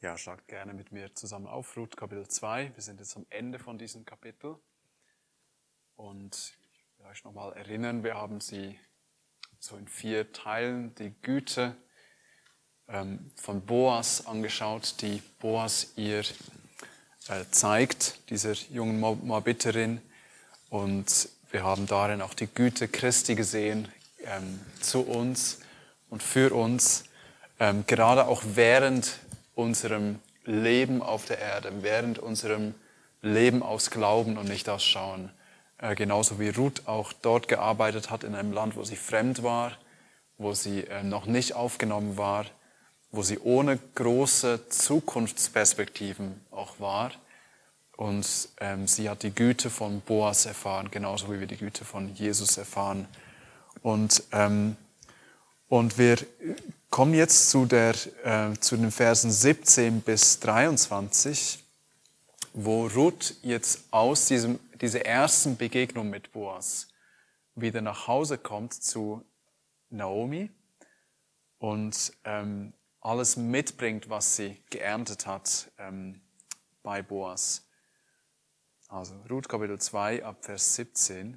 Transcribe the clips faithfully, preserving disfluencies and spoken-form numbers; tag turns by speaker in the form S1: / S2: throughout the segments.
S1: Ja, schlagt gerne mit mir zusammen auf, Ruth Kapitel zwei. Wir sind jetzt am Ende von diesem Kapitel. Und ich will euch nochmal erinnern, wir haben sie so in vier Teilen, die Güte ähm, von Boas angeschaut, die Boas ihr äh, zeigt, dieser jungen Moabiterin. Und wir haben darin auch die Güte Christi gesehen, ähm, zu uns und für uns, ähm, gerade auch während unserem Leben auf der Erde, während unserem Leben aus Glauben und nicht aus Schauen. Äh, genauso wie Ruth auch dort gearbeitet hat, in einem Land, wo sie fremd war, wo sie äh, noch nicht aufgenommen war, wo sie ohne große Zukunftsperspektiven auch war. Und ähm, sie hat die Güte von Boas erfahren, genauso wie wir die Güte von Jesus erfahren. Und, ähm, und wir kommen jetzt zu, der, äh, zu den Versen siebzehn bis dreiundzwanzig, wo Ruth jetzt aus diesem, dieser ersten Begegnung mit Boas wieder nach Hause kommt zu Naomi und ähm, alles mitbringt, was sie geerntet hat ähm, bei Boas. Also Ruth Kapitel zwei ab Vers siebzehn.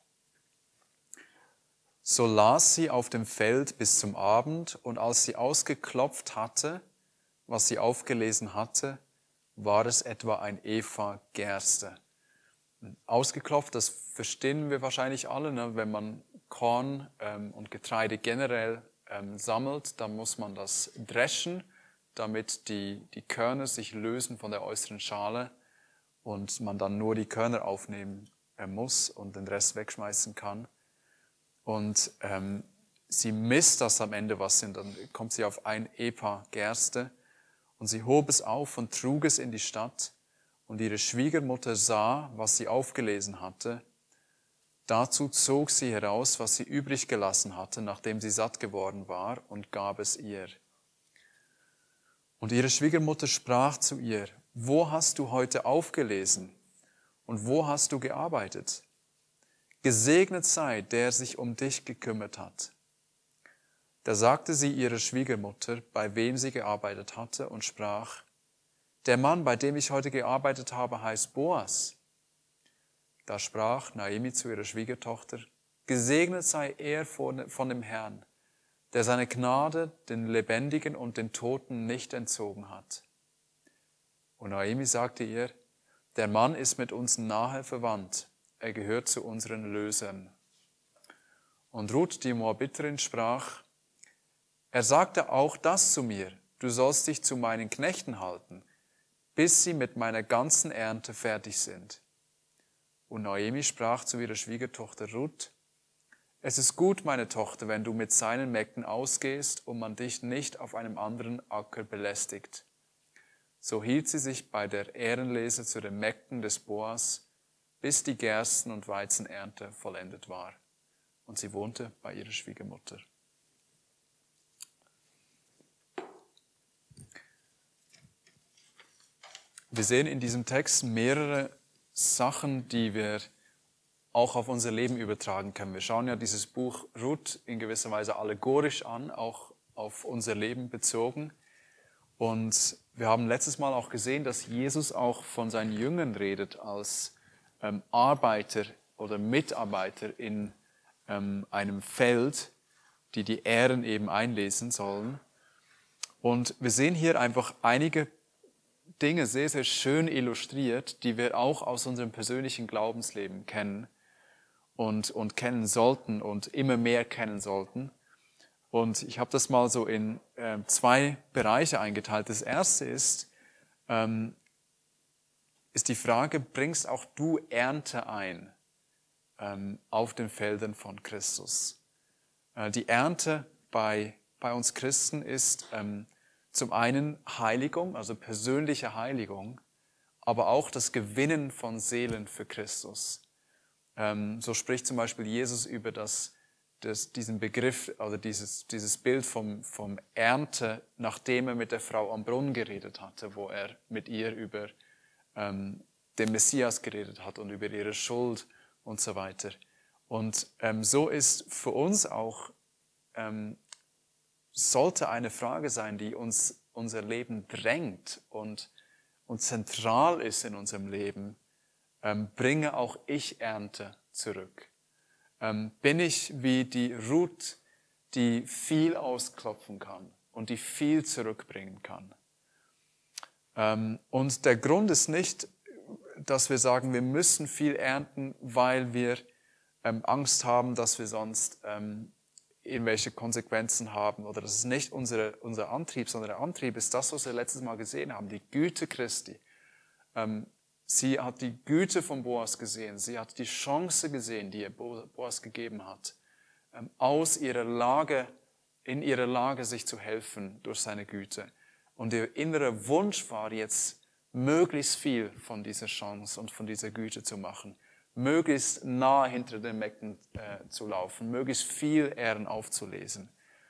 S1: So las sie auf dem Feld bis zum Abend, und als sie ausgeklopft hatte, was sie aufgelesen hatte, war es etwa ein Epha Gerste. Ausgeklopft, das verstehen wir wahrscheinlich alle, ne? Wenn man Korn ähm, und Getreide generell ähm, sammelt, dann muss man das dreschen, damit die, die Körner sich lösen von der äußeren Schale und man dann nur die Körner aufnehmen äh, muss und den Rest wegschmeißen kann. Und ähm, sie misst das am Ende, was sind, dann kommt sie auf ein Epha Gerste, und sie hob es auf und trug es in die Stadt, und ihre Schwiegermutter sah, was sie aufgelesen hatte. Dazu zog sie heraus, was sie übrig gelassen hatte, nachdem sie satt geworden war, und gab es ihr. Und ihre Schwiegermutter sprach zu ihr: Wo hast du heute aufgelesen und wo hast du gearbeitet? Gesegnet sei, der sich um dich gekümmert hat. Da sagte sie ihrer Schwiegermutter, bei wem sie gearbeitet hatte, und sprach: Der Mann, bei dem ich heute gearbeitet habe, heißt Boas. Da sprach Naomi zu ihrer Schwiegertochter: Gesegnet sei er von dem Herrn, der seine Gnade den Lebendigen und den Toten nicht entzogen hat. Und Naomi sagte ihr: Der Mann ist mit uns nahe verwandt, er gehört zu unseren Lösern. Und Ruth, die Moabiterin, sprach: Er sagte auch das zu mir: Du sollst dich zu meinen Knechten halten, bis sie mit meiner ganzen Ernte fertig sind. Und Naomi sprach zu ihrer Schwiegertochter Ruth: Es ist gut, meine Tochter, wenn du mit seinen Mägden ausgehst und man dich nicht auf einem anderen Acker belästigt. So hielt sie sich bei der Ehrenlese zu den Mägden des Boas, bis die Gersten- und Weizenernte vollendet war. Und sie wohnte bei ihrer Schwiegermutter. Wir sehen in diesem Text mehrere Sachen, die wir auch auf unser Leben übertragen können. Wir schauen ja dieses Buch Ruth in gewisser Weise allegorisch an, auch auf unser Leben bezogen. Und wir haben letztes Mal auch gesehen, dass Jesus auch von seinen Jüngern redet als ähm, Arbeiter oder Mitarbeiter in ähm, einem Feld, die die Ähren eben einlesen sollen. Und wir sehen hier einfach einige Dinge sehr, sehr schön illustriert, die wir auch aus unserem persönlichen Glaubensleben kennen und, und kennen sollten und immer mehr kennen sollten. Und ich habe das mal so in äh, zwei Bereiche eingeteilt. Das erste ist, ähm, ist die Frage: Bringst auch du Ernte ein ähm, auf den Feldern von Christus? Äh, die Ernte bei, bei uns Christen ist ähm, zum einen Heiligung, also persönliche Heiligung, aber auch das Gewinnen von Seelen für Christus. Ähm, so spricht zum Beispiel Jesus über das, das, diesen Begriff, oder dieses, dieses Bild vom, vom Ernte, nachdem er mit der Frau am Brunnen geredet hatte, wo er mit ihr über ähm, den Messias geredet hat und über ihre Schuld und so weiter. Und ähm, so ist für uns auch, ähm, sollte eine Frage sein, die uns unser Leben drängt und, und zentral ist in unserem Leben, ähm, bringe auch ich Ernte zurück. Ähm, bin ich wie die Ruth, die viel ausklopfen kann und die viel zurückbringen kann. Ähm, und der Grund ist nicht, dass wir sagen, wir müssen viel ernten, weil wir ähm, Angst haben, dass wir sonst ähm, irgendwelche Konsequenzen haben. Oder das ist nicht unsere, unser Antrieb, sondern der Antrieb ist das, was wir letztes Mal gesehen haben, die Güte Christi. Ähm, sie hat die Güte von Boas gesehen, sie hat die Chance gesehen, die ihr Boas gegeben hat, ähm, aus ihrer Lage, in ihrer Lage sich zu helfen durch seine Güte. Und ihr innerer Wunsch war jetzt, möglichst viel von dieser Chance und von dieser Güte zu machen, möglichst nah hinter den Mägden äh, zu laufen, möglichst viel Ehren aufzulesen.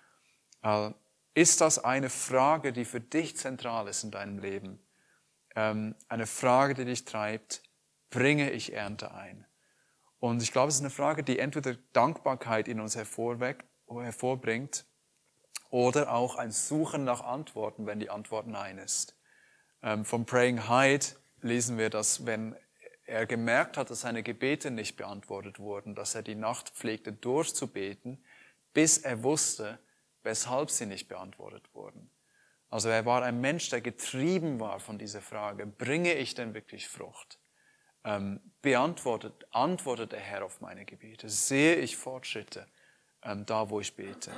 S1: Äh, ist das eine Frage, die für dich zentral ist in deinem Leben? Ähm, eine Frage, die dich treibt, bringe ich Ernte ein? Und ich glaube, es ist eine Frage, die entweder Dankbarkeit in uns hervorweckt, hervorbringt oder auch ein Suchen nach Antworten, wenn die Antwort Nein ist. Ähm, vom Praying Hyde lesen wir, dass wenn er gemerkt hat, dass seine Gebete nicht beantwortet wurden, dass er die Nacht pflegte durchzubeten, bis er wusste, weshalb sie nicht beantwortet wurden. Also er war ein Mensch, der getrieben war von dieser Frage, bringe ich denn wirklich Frucht? Ähm, beantwortet, antwortet der Herr auf meine Gebete? Sehe ich Fortschritte ähm, da, wo ich bete?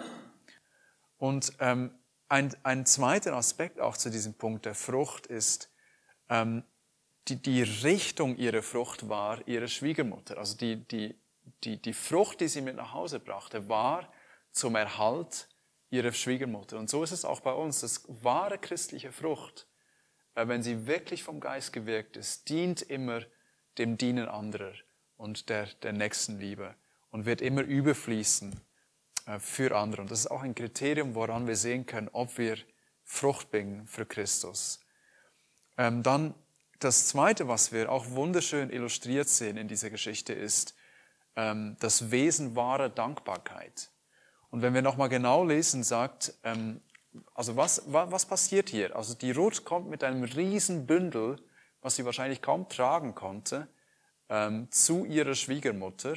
S1: Und ähm, Ein, ein zweiter Aspekt auch zu diesem Punkt der Frucht ist, ähm, die, die Richtung ihrer Frucht war ihre Schwiegermutter. Also die, die, die, die Frucht, die sie mit nach Hause brachte, war zum Erhalt ihrer Schwiegermutter. Und so ist es auch bei uns. Das wahre christliche Frucht, äh, wenn sie wirklich vom Geist gewirkt ist, dient immer dem Dienen anderer und der, der Nächstenliebe und wird immer überfließen für andere. Und das ist auch ein Kriterium, woran wir sehen können, ob wir Frucht bringen für Christus. Ähm, dann das Zweite, was wir auch wunderschön illustriert sehen in dieser Geschichte, ist ähm, das Wesen wahrer Dankbarkeit. Und wenn wir nochmal genau lesen, sagt, ähm, also was, was, was passiert hier? Also die Ruth kommt mit einem riesen Bündel, was sie wahrscheinlich kaum tragen konnte, ähm, zu ihrer Schwiegermutter.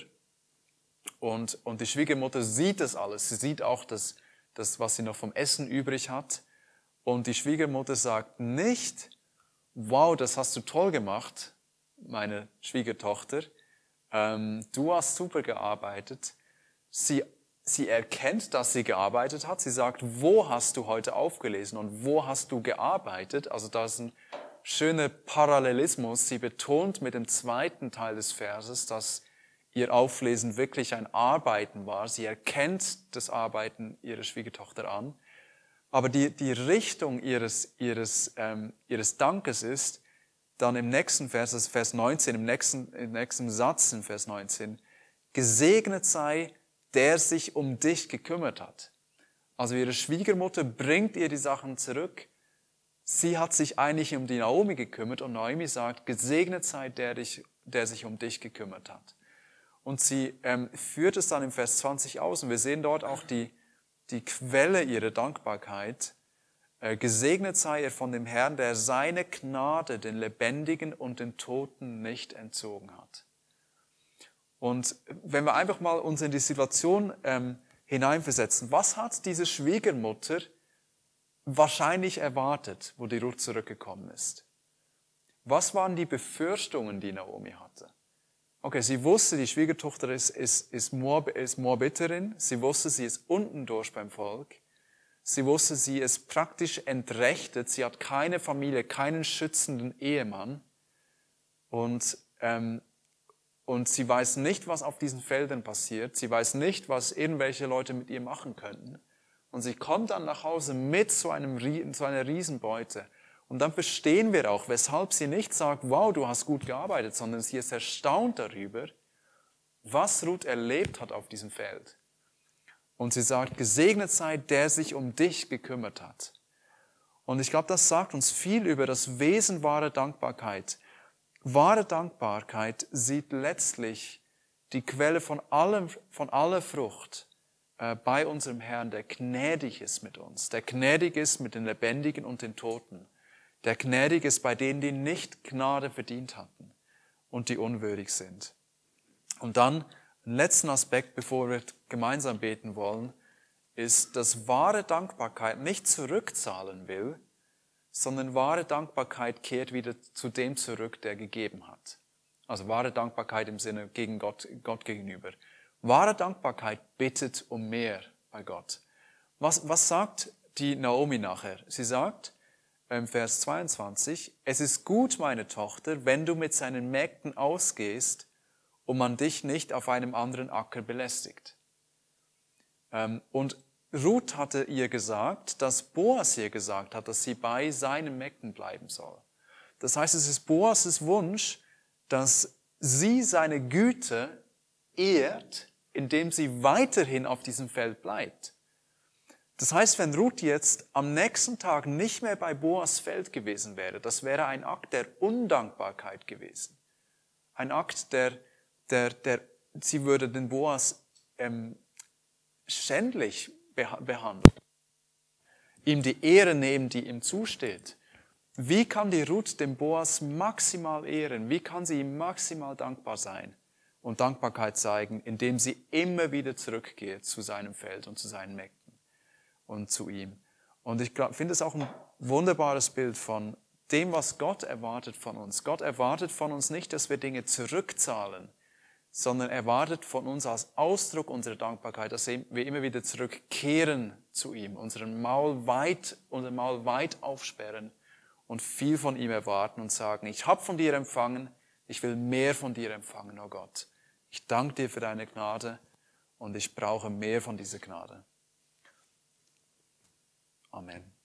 S1: Und, und die Schwiegermutter sieht das alles. Sie sieht auch das, das, was sie noch vom Essen übrig hat. Und die Schwiegermutter sagt nicht, wow, das hast du toll gemacht, meine Schwiegertochter. Ähm, du hast super gearbeitet. Sie, sie erkennt, dass sie gearbeitet hat. Sie sagt, wo hast du heute aufgelesen und wo hast du gearbeitet? Also da ist ein schöner Parallelismus. Sie betont mit dem zweiten Teil des Verses, dass ihr Auflesen wirklich ein Arbeiten war. Sie erkennt das Arbeiten ihrer Schwiegertochter an. Aber die, die Richtung ihres, ihres, ähm, ihres Dankes ist dann im nächsten Vers, das ist Vers neunzehn, im nächsten, im nächsten Satz in Vers neunzehn, gesegnet sei, der sich um dich gekümmert hat. Also ihre Schwiegermutter bringt ihr die Sachen zurück. Sie hat sich eigentlich um die Naomi gekümmert und Naomi sagt, gesegnet sei, der, dich, der sich um dich gekümmert hat. Und sie ähm, führt es dann im Vers zwanzig aus und wir sehen dort auch die, die Quelle ihrer Dankbarkeit. Äh, gesegnet sei er von dem Herrn, der seine Gnade den Lebendigen und den Toten nicht entzogen hat. Und wenn wir einfach mal uns in die Situation ähm, hineinversetzen, was hat diese Schwiegermutter wahrscheinlich erwartet, wo die Ruth zurückgekommen ist? Was waren die Befürchtungen, die Naomi hatte? Okay, sie wusste, die Schwiegertochter ist, ist, ist, Moab, ist Moabiterin. Sie wusste, sie ist unten durch beim Volk. Sie wusste, sie ist praktisch entrechtet. Sie hat keine Familie, keinen schützenden Ehemann. Und, ähm, und sie weiß nicht, was auf diesen Feldern passiert. Sie weiß nicht, was irgendwelche Leute mit ihr machen könnten. Und sie kommt dann nach Hause mit so, einem, so einer Riesenbeute. Und dann verstehen wir auch, weshalb sie nicht sagt, wow, du hast gut gearbeitet, sondern sie ist erstaunt darüber, was Ruth erlebt hat auf diesem Feld. Und sie sagt, gesegnet sei, der sich um dich gekümmert hat. Und ich glaube, das sagt uns viel über das Wesen wahrer Dankbarkeit. Wahre Dankbarkeit sieht letztlich die Quelle von allem, von aller Frucht äh, bei unserem Herrn, der gnädig ist mit uns, der gnädig ist mit den Lebendigen und den Toten, der gnädig ist bei denen, die nicht Gnade verdient hatten und die unwürdig sind. Und dann, einen letzten Aspekt, bevor wir gemeinsam beten wollen, ist, dass wahre Dankbarkeit nicht zurückzahlen will, sondern wahre Dankbarkeit kehrt wieder zu dem zurück, der gegeben hat. Also wahre Dankbarkeit im Sinne gegen Gott, Gott gegenüber. Wahre Dankbarkeit bittet um mehr bei Gott. Was, was sagt die Naomi nachher? Sie sagt, im Vers zweiundzwanzig, es ist gut, meine Tochter, wenn du mit seinen Mägden ausgehst und man dich nicht auf einem anderen Acker belästigt. Und Ruth hatte ihr gesagt, dass Boas ihr gesagt hat, dass sie bei seinen Mägden bleiben soll. Das heißt, es ist Boas' Wunsch, dass sie seine Güte ehrt, indem sie weiterhin auf diesem Feld bleibt. Das heißt, wenn Ruth jetzt am nächsten Tag nicht mehr bei Boas Feld gewesen wäre, das wäre ein Akt der Undankbarkeit gewesen. Ein Akt der, der, der sie würde den Boas ähm, schändlich behandeln, ihm die Ehre nehmen, die ihm zusteht. Wie kann die Ruth dem Boas maximal ehren? Wie kann sie ihm maximal dankbar sein und Dankbarkeit zeigen, indem sie immer wieder zurückgeht zu seinem Feld und zu seinen Mägden und zu ihm? Und ich finde es auch ein wunderbares Bild von dem, was Gott erwartet von uns. Gott erwartet von uns nicht, dass wir Dinge zurückzahlen, sondern erwartet von uns als Ausdruck unserer Dankbarkeit, dass wir immer wieder zurückkehren zu ihm, unseren Maul weit, unser Maul weit aufsperren und viel von ihm erwarten und sagen, ich habe von dir empfangen, ich will mehr von dir empfangen, oh Gott. Ich danke dir für deine Gnade und ich brauche mehr von dieser Gnade. Amen.